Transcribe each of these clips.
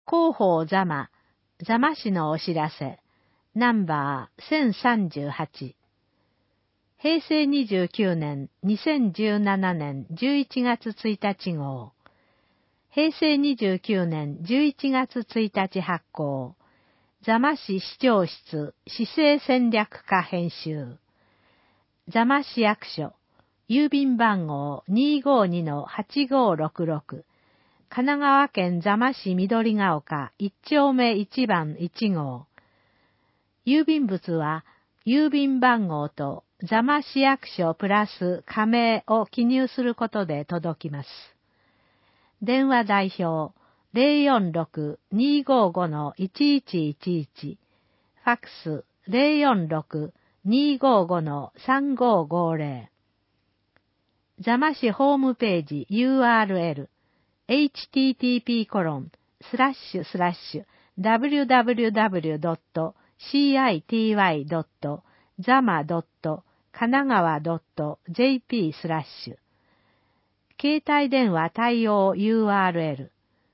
広報座間市のお知らせ、ナンバー1038。平成29年2017年11月1日号。平成29年11月1日発行。座間市市長室市政戦略課編集。座間市役所、郵便番号 252-8566。神奈川県座間市緑ヶ丘1丁目1番1号。郵便物は、郵便番号と座間市役所プラス加盟を記入することで届きます。電話代表 046-255-1111。ファックス 046-255-3550。座間市ホームページ URL http://www.city.zama.kanagawa.jp/ 携帯電話対応 URL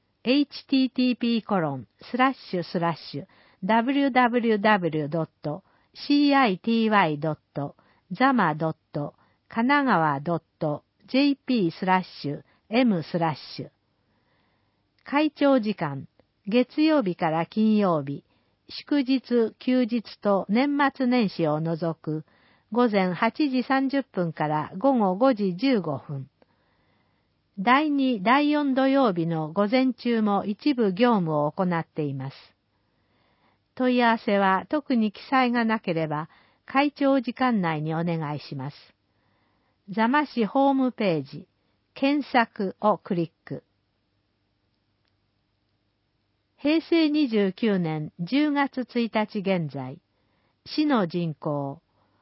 http://www.city.zama.kanagawa.jp/m/ 会長時間、月曜日から金曜日、祝日、休日と年末年始を除く、午前8時30分から午後5時15分。第2、第4土曜日の午前中も一部業務を行っています。問い合わせは特に記載がなければ、会長時間内にお願いします。座間市ホームページ、検索をクリック。平成29年10月1日現在、市の人口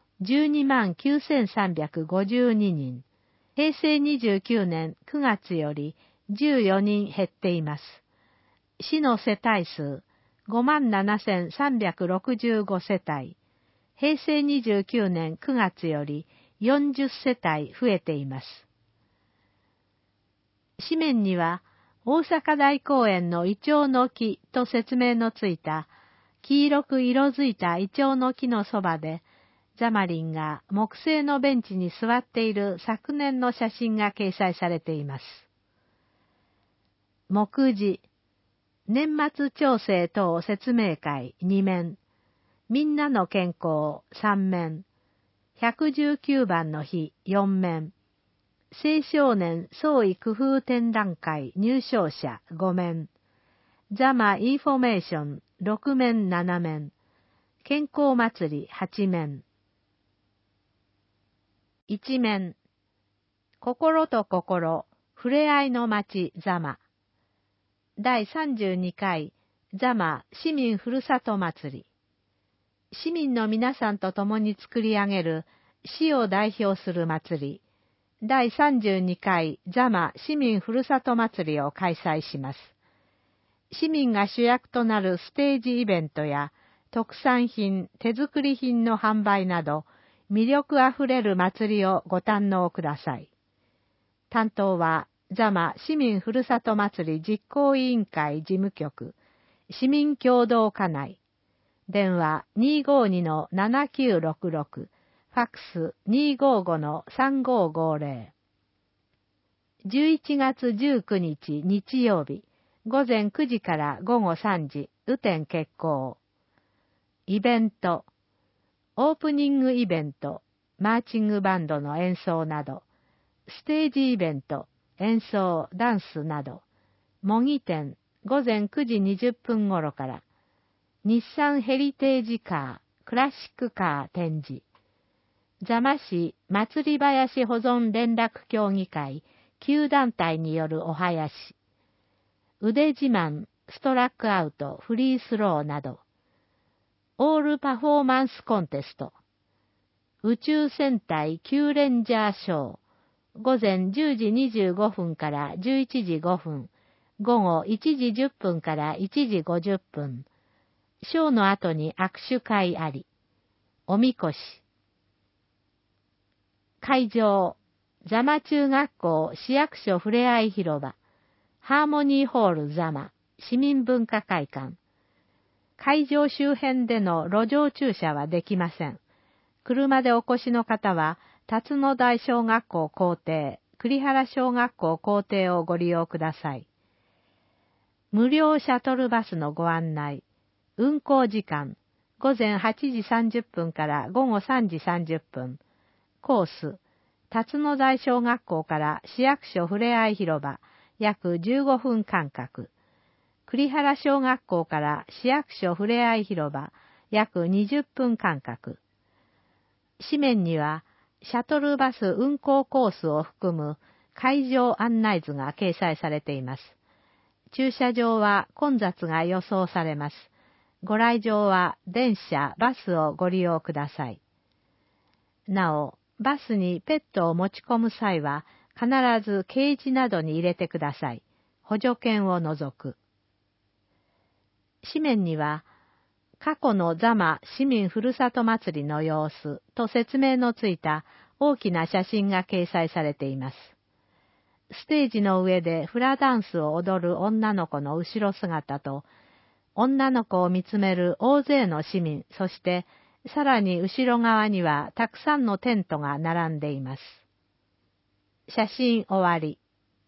129,352人、平成29年9月より14人減っています。市の世帯数57,365世帯、平成29年9月より40世帯増えています。紙面には、大阪大公園のイチョウの木と説明のついた黄色く色づいたイチョウの木のそばでザマリンが木製のベンチに座っている昨年の写真が掲載されています。目次、年末調整等説明会2面、みんなの健康3面、119番の日4面、青少年創意工夫展覧会入賞者5面、ザマインフォメーション6面7面、健康祭り8面。1面、心と心、ふれあいの街ザマ。第32回ザマ市民ふるさと祭り。市民の皆さんと共に作り上げる市を代表する祭り。第32回ザマ市民ふるさと祭りを開催します。市民が主役となるステージイベントや特産品、手作り品の販売など魅力あふれる祭りをご堪能ください。担当はザマ市民ふるさと祭り実行委員会事務局市民協同課内電話 252-7966ファックス 255-3550。11月19日日曜日、午前9時から午後3時、雨天決行。イベント、オープニングイベント、マーチングバンドの演奏など、ステージイベント、演奏、ダンスなど、模擬店、午前9時20分頃から、日産ヘリテージカー、クラシックカー展示。座間市祭り林保存連絡協議会9団体によるお囃子、腕自慢、ストラックアウト、フリースローなど、オールパフォーマンスコンテスト、宇宙戦隊キューレンジャーショー、午前10時25分から11時5分、午後1時10分から1時50分、ショーの後に握手会あり、おみこし、会場、座間中学校市役所ふれあい広場、ハーモニーホール座間、 市民文化会館。会場周辺での路上駐車はできません。車でお越しの方は、辰野台小学校校庭、栗原小学校校庭をご利用ください。無料シャトルバスのご案内。運行時間、午前8時30分から午後3時30分。コース、辰野台小学校から市役所ふれあい広場、約15分間隔。栗原小学校から市役所ふれあい広場、約20分間隔。紙面には、シャトルバス運行コースを含む会場案内図が掲載されています。駐車場は混雑が予想されます。ご来場は電車、バスをご利用ください。なお、バスにペットを持ち込む際は、必ずケージなどに入れてください。補助券を除く。紙面には、過去の座間市民ふるさと祭りの様子と説明のついた大きな写真が掲載されています。ステージの上でフラダンスを踊る女の子の後ろ姿と、女の子を見つめる大勢の市民、そしてさらに後ろ側にはたくさんのテントが並んでいます。写真終わり。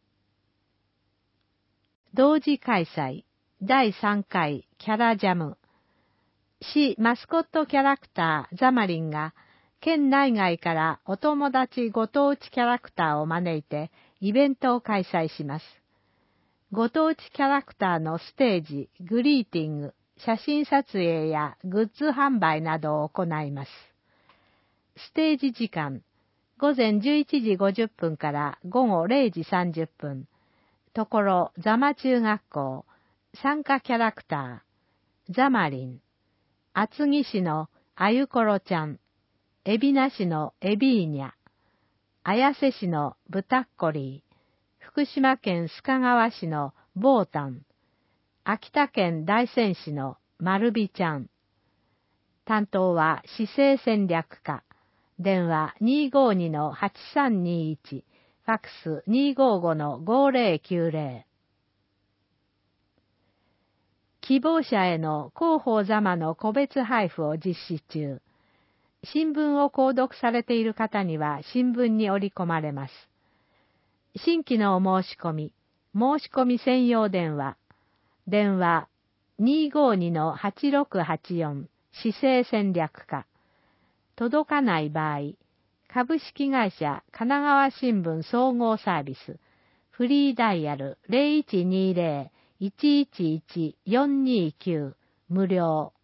同時開催、第3回キャラジャム。市マスコットキャラクターザマリンが、県内外からお友達ご当地キャラクターを招いてイベントを開催します。ご当地キャラクターのステージ、グリーティング、写真撮影やグッズ販売などを行います。ステージ時間、午前11時50分から午後0時30分。ところ、ザマ中学校、参加キャラクター、ザマリン、厚木市のあゆころちゃん、海老名市のエビーニャ、綾瀬市のブタッコリー、福島県須賀川市のボータン、秋田県大仙市の丸美ちゃん。担当は市政戦略課、電話 252-8321、ファックス 255-5090。希望者への広報座間の個別配布を実施中。新聞を購読されている方には新聞に折り込まれます。新規のお申し込み、申し込み専用電話、電話 252-8684 市政戦略課。届かない場合、株式会社神奈川新聞総合サービス、フリーダイヤル 0120-111-429 無料。